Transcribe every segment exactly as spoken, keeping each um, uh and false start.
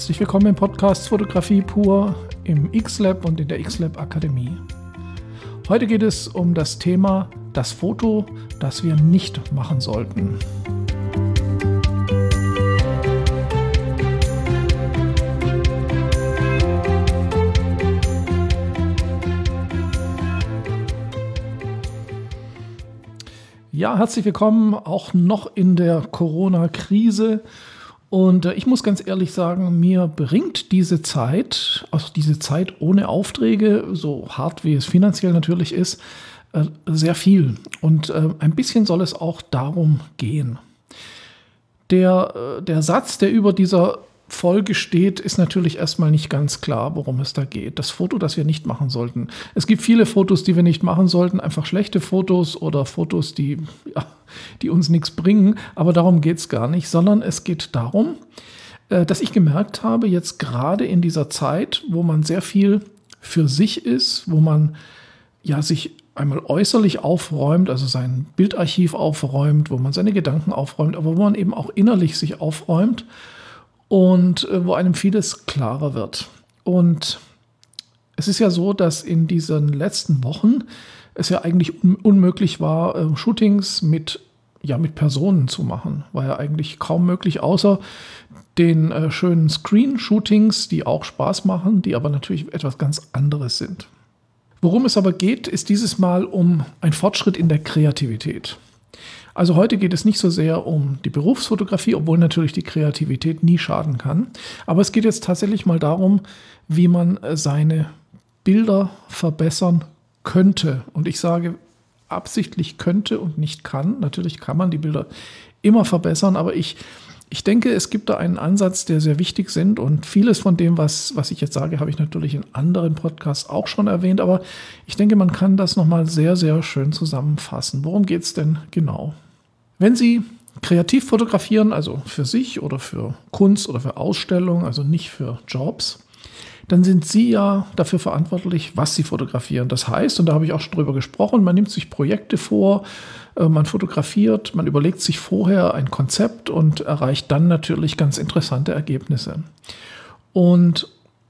Herzlich willkommen im Podcast Fotografie pur im X-Lab und in der X-Lab Akademie. Heute geht es um das Thema das Foto, das wir nicht machen sollten. Ja, herzlich willkommen auch noch in der Corona-Krise. Und äh, ich muss ganz ehrlich sagen, mir bringt diese Zeit, also diese Zeit ohne Aufträge, so hart wie es finanziell natürlich ist, äh, sehr viel. Und äh, ein bisschen soll es auch darum gehen. Der, äh, der Satz, der über dieser Folge steht, ist natürlich erstmal nicht ganz klar, worum es da geht. Das Foto, das wir nicht machen sollten. Es gibt viele Fotos, die wir nicht machen sollten, einfach schlechte Fotos oder Fotos, die, ja, die uns nichts bringen, aber darum geht es gar nicht, sondern es geht darum, dass ich gemerkt habe, jetzt gerade in dieser Zeit, wo man sehr viel für sich ist, wo man ja sich einmal äußerlich aufräumt, also sein Bildarchiv aufräumt, wo man seine Gedanken aufräumt, aber wo man eben auch innerlich sich aufräumt, und wo einem vieles klarer wird. Und es ist ja so, dass in diesen letzten Wochen es ja eigentlich un- unmöglich war, äh, Shootings mit, ja, mit Personen zu machen. War ja eigentlich kaum möglich, außer den äh, schönen Screen-Shootings, die auch Spaß machen, die aber natürlich etwas ganz anderes sind. Worum es aber geht, ist dieses Mal um einen Fortschritt in der Kreativität. Also heute geht es nicht so sehr um die Berufsfotografie, obwohl natürlich die Kreativität nie schaden kann. Aber es geht jetzt tatsächlich mal darum, wie man seine Bilder verbessern könnte. Und ich sage absichtlich könnte und nicht kann. Natürlich kann man die Bilder immer verbessern, aber ich, ich denke, es gibt da einen Ansatz, der sehr wichtig ist. Und vieles von dem, was, was ich jetzt sage, habe ich natürlich in anderen Podcasts auch schon erwähnt. Aber ich denke, man kann das nochmal sehr, sehr schön zusammenfassen. Worum geht es denn genau? Wenn Sie kreativ fotografieren, also für sich oder für Kunst oder für Ausstellungen, also nicht für Jobs, dann sind Sie ja dafür verantwortlich, was Sie fotografieren. Das heißt, und da habe ich auch schon drüber gesprochen, man nimmt sich Projekte vor, man fotografiert, man überlegt sich vorher ein Konzept und erreicht dann natürlich ganz interessante Ergebnisse. Und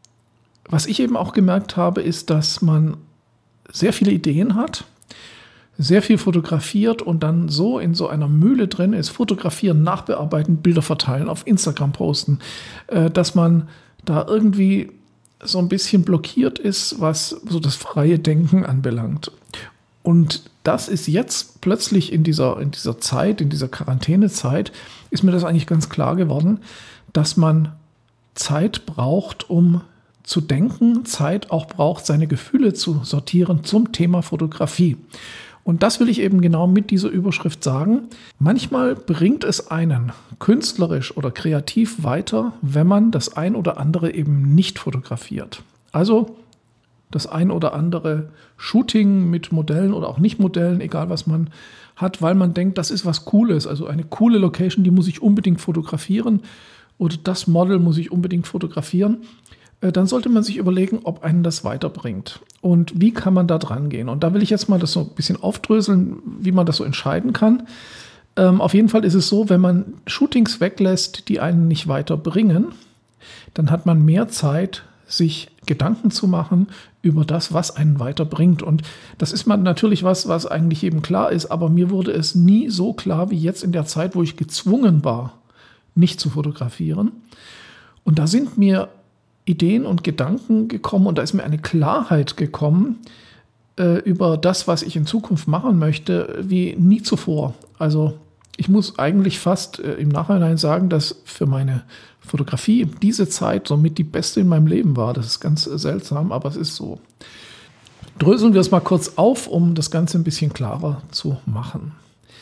was ich eben auch gemerkt habe, ist, dass man sehr viele Ideen hat, sehr viel fotografiert und dann so in so einer Mühle drin ist, fotografieren, nachbearbeiten, Bilder verteilen, auf Instagram posten, dass man da irgendwie so ein bisschen blockiert ist, was so das freie Denken anbelangt. Und das ist jetzt plötzlich in dieser, in dieser Zeit, in dieser Quarantänezeit, ist mir das eigentlich ganz klar geworden, dass man Zeit braucht, um zu denken, Zeit auch braucht, seine Gefühle zu sortieren zum Thema Fotografie. Und das will ich eben genau mit dieser Überschrift sagen. Manchmal bringt es einen künstlerisch oder kreativ weiter, wenn man das ein oder andere eben nicht fotografiert. Also das ein oder andere Shooting mit Modellen oder auch nicht Modellen, egal was man hat, weil man denkt, das ist was Cooles. Also eine coole Location, die muss ich unbedingt fotografieren oder das Model muss ich unbedingt fotografieren. Dann sollte man sich überlegen, ob einen das weiterbringt und wie kann man da dran gehen. Und da will ich jetzt mal das so ein bisschen aufdröseln, wie man das so entscheiden kann. Ähm, auf jeden Fall ist es so, wenn man Shootings weglässt, die einen nicht weiterbringen, dann hat man mehr Zeit, sich Gedanken zu machen über das, was einen weiterbringt. Und das ist man natürlich was, was eigentlich jedem klar ist, aber mir wurde es nie so klar wie jetzt in der Zeit, wo ich gezwungen war, nicht zu fotografieren. Und da sind mir Ideen und Gedanken gekommen und da ist mir eine Klarheit gekommen äh, über das, was ich in Zukunft machen möchte, wie nie zuvor. Also ich muss eigentlich fast äh, im Nachhinein sagen, dass für meine Fotografie diese Zeit somit die beste in meinem Leben war. Das ist ganz äh, seltsam, aber es ist so. Dröseln wir es mal kurz auf, um das Ganze ein bisschen klarer zu machen.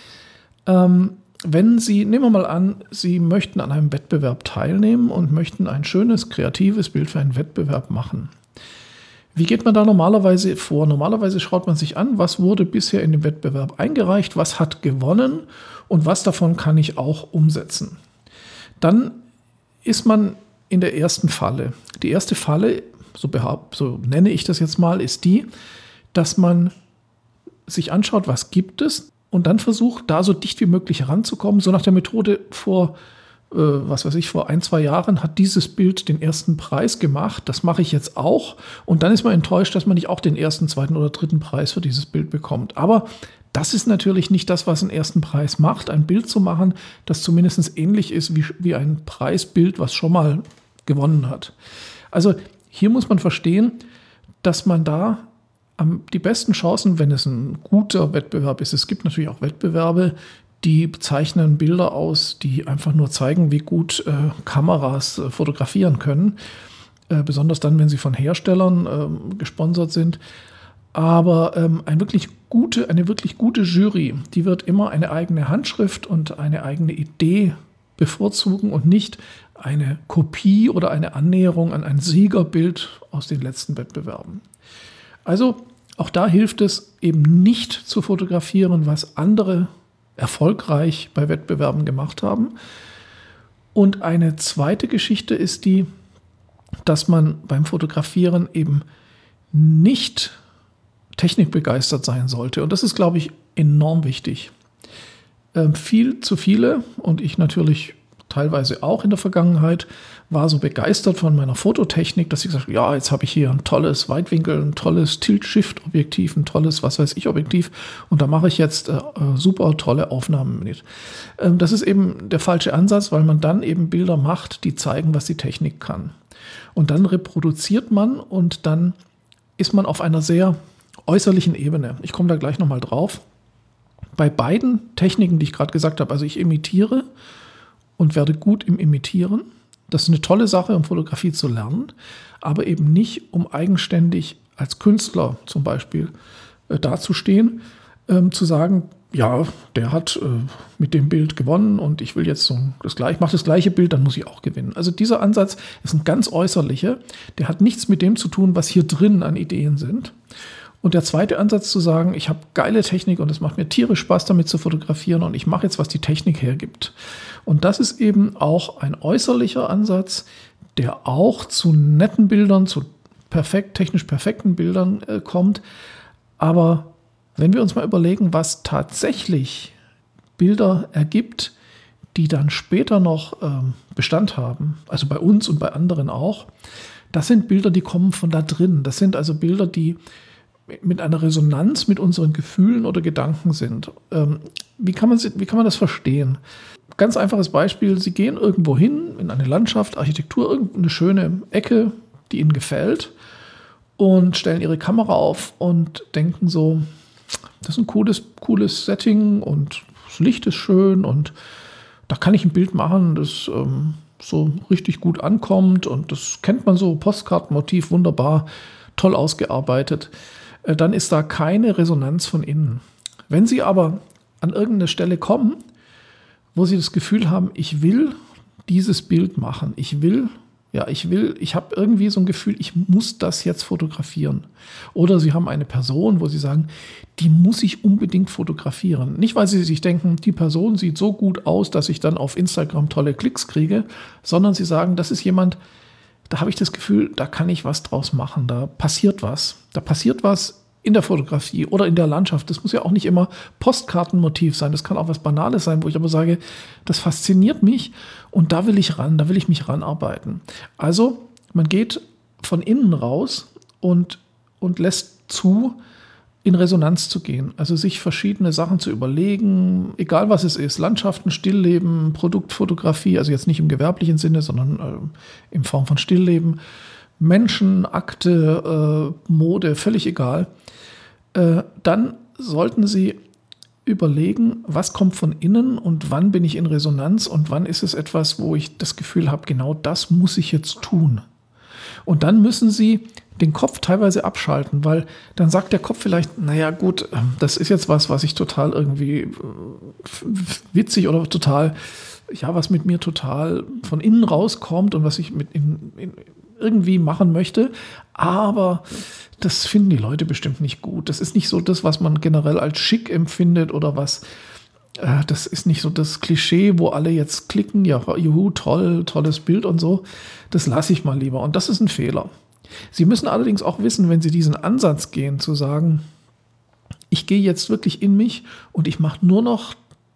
Ähm, Wenn Sie, nehmen wir mal an, Sie möchten an einem Wettbewerb teilnehmen und möchten ein schönes, kreatives Bild für einen Wettbewerb machen. Wie geht man da normalerweise vor? Normalerweise schaut man sich an, was wurde bisher in dem Wettbewerb eingereicht, was hat gewonnen und was davon kann ich auch umsetzen. Dann ist man in der ersten Falle. Die erste Falle, so, behaupt, so nenne ich das jetzt mal, ist die, dass man sich anschaut, was gibt es, und dann versucht, da so dicht wie möglich heranzukommen, so nach der Methode vor, was weiß ich, vor ein, zwei Jahren hat dieses Bild den ersten Preis gemacht, das mache ich jetzt auch. Und dann ist man enttäuscht, dass man nicht auch den ersten, zweiten oder dritten Preis für dieses Bild bekommt. Aber das ist natürlich nicht das, was einen ersten Preis macht, ein Bild zu machen, das zumindest ähnlich ist wie, wie ein Preisbild, was schon mal gewonnen hat. Also hier muss man verstehen, dass man da am, die besten Chancen, wenn es ein guter Wettbewerb ist, es gibt natürlich auch Wettbewerbe, die zeichnen Bilder aus, die einfach nur zeigen, wie gut äh, Kameras äh, fotografieren können. Äh, besonders dann, wenn sie von Herstellern äh, gesponsert sind. Aber ähm, ein wirklich gute, eine wirklich gute Jury, die wird immer eine eigene Handschrift und eine eigene Idee bevorzugen und nicht eine Kopie oder eine Annäherung an ein Siegerbild aus den letzten Wettbewerben. Also auch da hilft es eben nicht zu fotografieren, was andere erfolgreich bei Wettbewerben gemacht haben. Und eine zweite Geschichte ist die, dass man beim Fotografieren eben nicht technikbegeistert sein sollte. Und das ist, glaube ich, enorm wichtig. Ähm, viel zu viele, und ich natürlich teilweise auch in der Vergangenheit, war so begeistert von meiner Fototechnik, dass ich gesagt habe, ja, jetzt habe ich hier ein tolles Weitwinkel, ein tolles Tilt-Shift-Objektiv, ein tolles was-weiß-ich-Objektiv und da mache ich jetzt äh, super tolle Aufnahmen mit. Ähm, das ist eben der falsche Ansatz, weil man dann eben Bilder macht, die zeigen, was die Technik kann. Und dann reproduziert man und dann ist man auf einer sehr äußerlichen Ebene. Ich komme da gleich nochmal drauf. Bei beiden Techniken, die ich gerade gesagt habe, also ich imitiere und werde gut im Imitieren. Das ist eine tolle Sache, um Fotografie zu lernen, aber eben nicht, um eigenständig als Künstler zum Beispiel äh, dazustehen, ähm, zu sagen, ja, der hat äh, mit dem Bild gewonnen und ich will jetzt so das gleiche, mache das gleiche Bild, dann muss ich auch gewinnen. Also dieser Ansatz ist ein ganz äußerlicher, der hat nichts mit dem zu tun, was hier drin an Ideen sind. Und der zweite Ansatz zu sagen, ich habe geile Technik und es macht mir tierisch Spaß damit zu fotografieren und ich mache jetzt, was die Technik hergibt. Und das ist eben auch ein äußerlicher Ansatz, der auch zu netten Bildern, zu perfekt, technisch perfekten Bildern äh, kommt. Aber wenn wir uns mal überlegen, was tatsächlich Bilder ergibt, die dann später noch ähm, Bestand haben, also bei uns und bei anderen auch, das sind Bilder, die kommen von da drin. Das sind also Bilder, die mit einer Resonanz mit unseren Gefühlen oder Gedanken sind. Ähm, wie kann man, wie kann man das verstehen? Ganz einfaches Beispiel, Sie gehen irgendwo hin, in eine Landschaft, Architektur, irgendeine schöne Ecke, die Ihnen gefällt und stellen Ihre Kamera auf und denken so, das ist ein cooles, cooles Setting und das Licht ist schön und da kann ich ein Bild machen, das ähm, so richtig gut ankommt und das kennt man so, Postkartenmotiv, wunderbar, toll ausgearbeitet. Dann ist da keine Resonanz von innen. Wenn Sie aber an irgendeine Stelle kommen, wo Sie das Gefühl haben, ich will dieses Bild machen, ich will, ja, ich will, ich habe irgendwie so ein Gefühl, ich muss das jetzt fotografieren. Oder Sie haben eine Person, wo Sie sagen, die muss ich unbedingt fotografieren. Nicht, weil Sie sich denken, die Person sieht so gut aus, dass ich dann auf Instagram tolle Klicks kriege, sondern Sie sagen, das ist jemand, da habe ich das Gefühl, da kann ich was draus machen, da passiert was. Da passiert was in der Fotografie oder in der Landschaft. Das muss ja auch nicht immer Postkartenmotiv sein, das kann auch was Banales sein, wo ich aber sage, das fasziniert mich und da will ich ran, da will ich mich ranarbeiten. Also man geht von innen raus und, und lässt zu, in Resonanz zu gehen. Also sich verschiedene Sachen zu überlegen, egal was es ist, Landschaften, Stillleben, Produktfotografie, also jetzt nicht im gewerblichen Sinne, sondern äh, in Form von Stillleben, Menschen, Akte, äh, Mode, völlig egal. Äh, dann sollten Sie überlegen, was kommt von innen und wann bin ich in Resonanz und wann ist es etwas, wo ich das Gefühl habe, genau das muss ich jetzt tun. Und dann müssen Sie den Kopf teilweise abschalten, weil dann sagt der Kopf vielleicht, naja gut, das ist jetzt was, was ich total irgendwie witzig oder total, ja, was mit mir total von innen rauskommt und was ich mit in, in irgendwie machen möchte, aber das finden die Leute bestimmt nicht gut. Das ist nicht so das, was man generell als schick empfindet oder was, äh, das ist nicht so das Klischee, wo alle jetzt klicken, ja, juhu, toll, tolles Bild und so. Das lasse ich mal lieber und das ist ein Fehler. Sie müssen allerdings auch wissen, wenn Sie diesen Ansatz gehen, zu sagen, ich gehe jetzt wirklich in mich und ich mache nur noch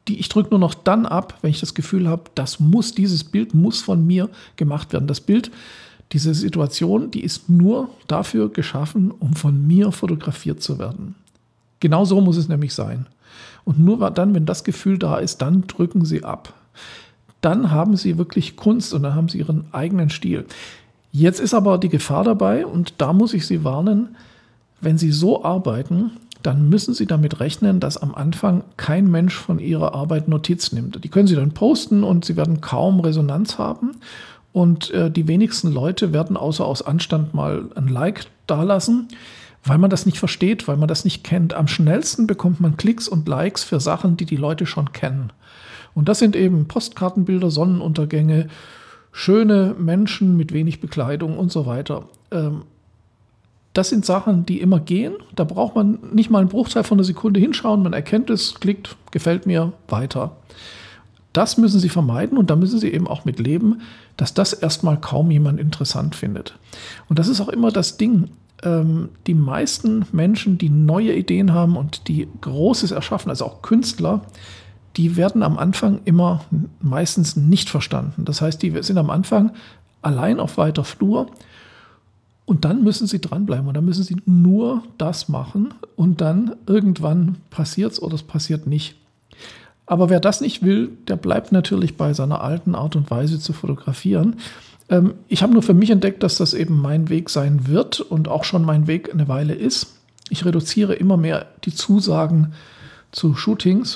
die ich drücke nur noch dann ab, wenn ich das Gefühl habe, das muss, dieses Bild muss von mir gemacht werden. Das Bild, diese Situation, die ist nur dafür geschaffen, um von mir fotografiert zu werden. Genau so muss es nämlich sein. Und nur dann, wenn das Gefühl da ist, dann drücken Sie ab. Dann haben Sie wirklich Kunst und dann haben Sie Ihren eigenen Stil. Jetzt ist aber die Gefahr dabei und da muss ich Sie warnen, wenn Sie so arbeiten, dann müssen Sie damit rechnen, dass am Anfang kein Mensch von Ihrer Arbeit Notiz nimmt. Die können Sie dann posten und Sie werden kaum Resonanz haben. Und äh, die wenigsten Leute werden außer aus Anstand mal ein Like dalassen, weil man das nicht versteht, weil man das nicht kennt. Am schnellsten bekommt man Klicks und Likes für Sachen, die die Leute schon kennen. Und das sind eben Postkartenbilder, Sonnenuntergänge, schöne Menschen mit wenig Bekleidung und so weiter. Ähm, Das sind Sachen, die immer gehen. Da braucht man nicht mal einen Bruchteil von einer Sekunde hinschauen. Man erkennt es, klickt, gefällt mir, weiter. Das müssen Sie vermeiden und da müssen Sie eben auch mit leben, dass das erstmal kaum jemand interessant findet. Und das ist auch immer das Ding. Ähm, die meisten Menschen, die neue Ideen haben und die Großes erschaffen, also auch Künstler, die werden am Anfang immer meistens nicht verstanden. Das heißt, die sind am Anfang allein auf weiter Flur. Und dann müssen Sie dranbleiben und dann müssen Sie nur das machen und dann irgendwann passiert es oder es passiert nicht. Aber wer das nicht will, der bleibt natürlich bei seiner alten Art und Weise zu fotografieren. Ähm, ich habe nur für mich entdeckt, dass das eben mein Weg sein wird und auch schon mein Weg eine Weile ist. Ich reduziere immer mehr die Zusagen zu Shootings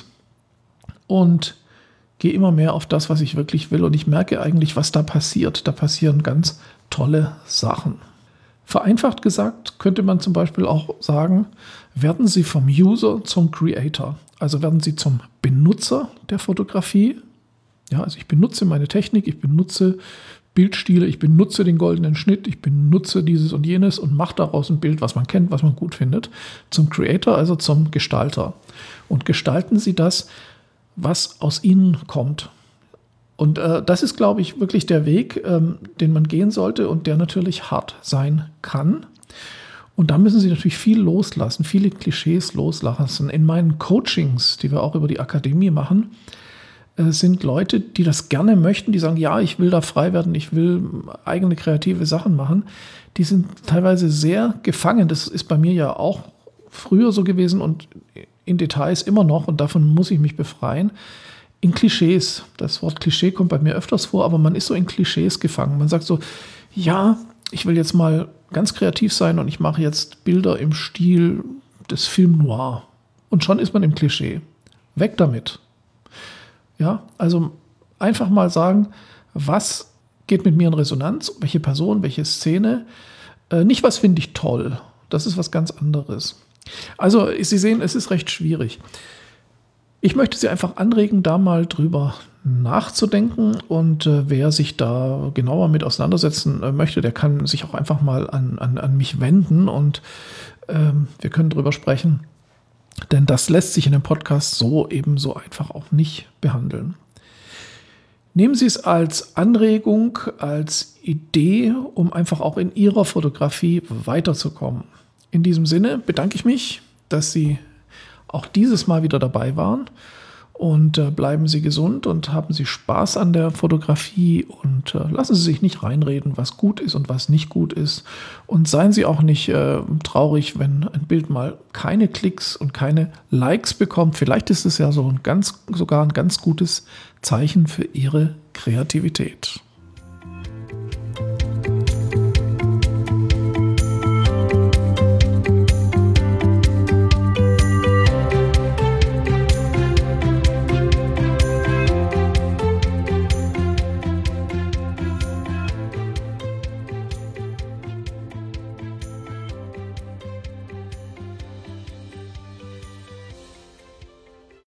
und gehe immer mehr auf das, was ich wirklich will. Und ich merke eigentlich, was da passiert. Da passieren ganz tolle Sachen. Vereinfacht gesagt könnte man zum Beispiel auch sagen, werden Sie vom User zum Creator. Also werden Sie zum Benutzer der Fotografie. Ja, also ich benutze meine Technik, ich benutze Bildstile, ich benutze den goldenen Schnitt, ich benutze dieses und jenes und mache daraus ein Bild, was man kennt, was man gut findet. Zum Creator, also zum Gestalter. Und gestalten Sie das, was aus Ihnen kommt. Und äh, das ist, glaube ich, wirklich der Weg, ähm, den man gehen sollte und der natürlich hart sein kann. Und da müssen Sie natürlich viel loslassen, viele Klischees loslassen. In meinen Coachings, die wir auch über die Akademie machen, äh, sind Leute, die das gerne möchten, die sagen, ja, ich will da frei werden, ich will eigene kreative Sachen machen. Die sind teilweise sehr gefangen. Das ist bei mir ja auch früher so gewesen und in Details immer noch und davon muss ich mich befreien. In Klischees, das Wort Klischee kommt bei mir öfters vor, aber man ist so in Klischees gefangen. Man sagt so, ja, ich will jetzt mal ganz kreativ sein und ich mache jetzt Bilder im Stil des Film Noir. Und schon ist man im Klischee. Weg damit. Ja, also einfach mal sagen, was geht mit mir in Resonanz, welche Person, welche Szene. Äh, nicht, was finde ich toll. Das ist was ganz anderes. Also, Sie sehen, es ist recht schwierig. Ich möchte Sie einfach anregen, da mal drüber nachzudenken und äh, wer sich da genauer mit auseinandersetzen äh, möchte, der kann sich auch einfach mal an, an, an mich wenden und ähm, wir können drüber sprechen, denn das lässt sich in dem Podcast so ebenso einfach auch nicht behandeln. Nehmen Sie es als Anregung, als Idee, um einfach auch in Ihrer Fotografie weiterzukommen. In diesem Sinne bedanke ich mich, dass Sie auch dieses Mal wieder dabei waren und äh, bleiben Sie gesund und haben Sie Spaß an der Fotografie und äh, lassen Sie sich nicht reinreden, was gut ist und was nicht gut ist und seien Sie auch nicht äh, traurig, wenn ein Bild mal keine Klicks und keine Likes bekommt. Vielleicht ist es ja so ein ganz, sogar ein ganz gutes Zeichen für Ihre Kreativität.